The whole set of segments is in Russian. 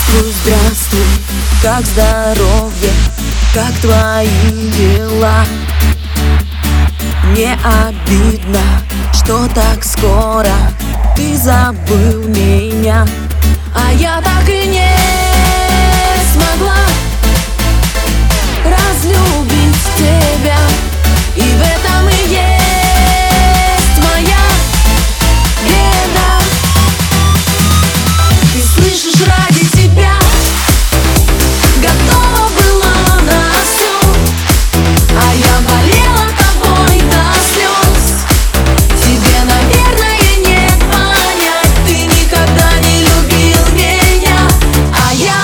Здравствуй, здравствуй, как здоровье, как твои дела? Не обидно, что так скоро ты забыл меня, а я так и не смогла разлюбить тебя. И в этом и есть моя беда. Ты слышишь, ради тебя готова была на всё, а я болела тобой до слез. Тебе, наверное, не понять, ты никогда не любил меня, а я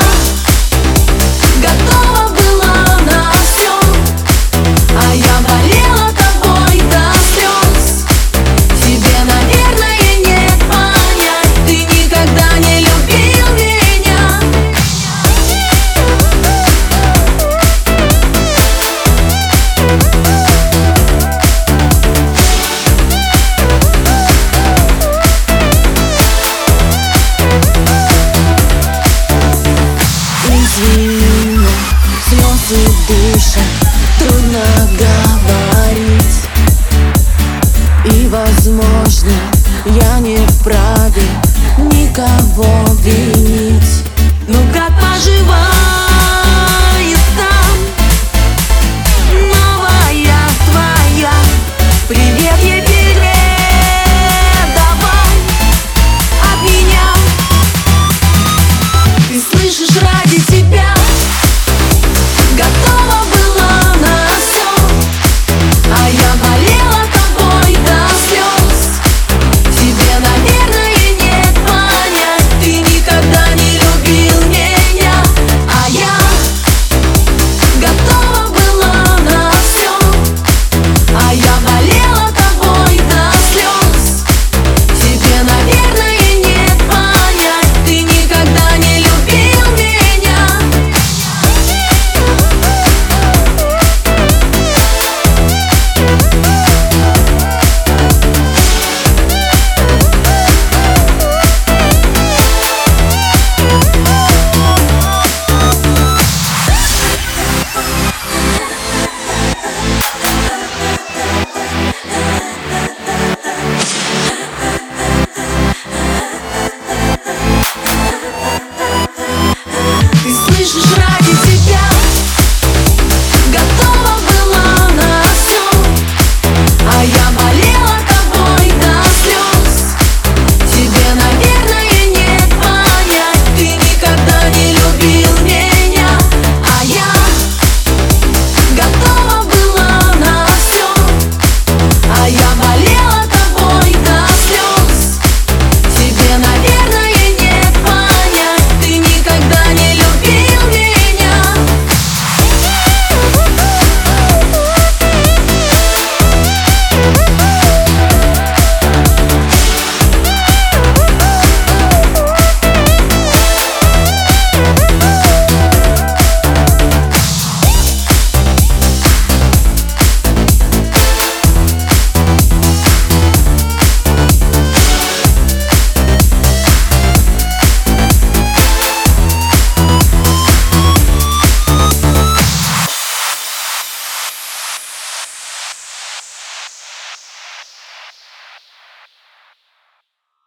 готова была на всё, а я болела тобой до слез. Тебе, наверное, не понять, ты никогда не любил меня. Извини, слезы дышат, трудно говорить. И, возможно, я не вправе никого винить.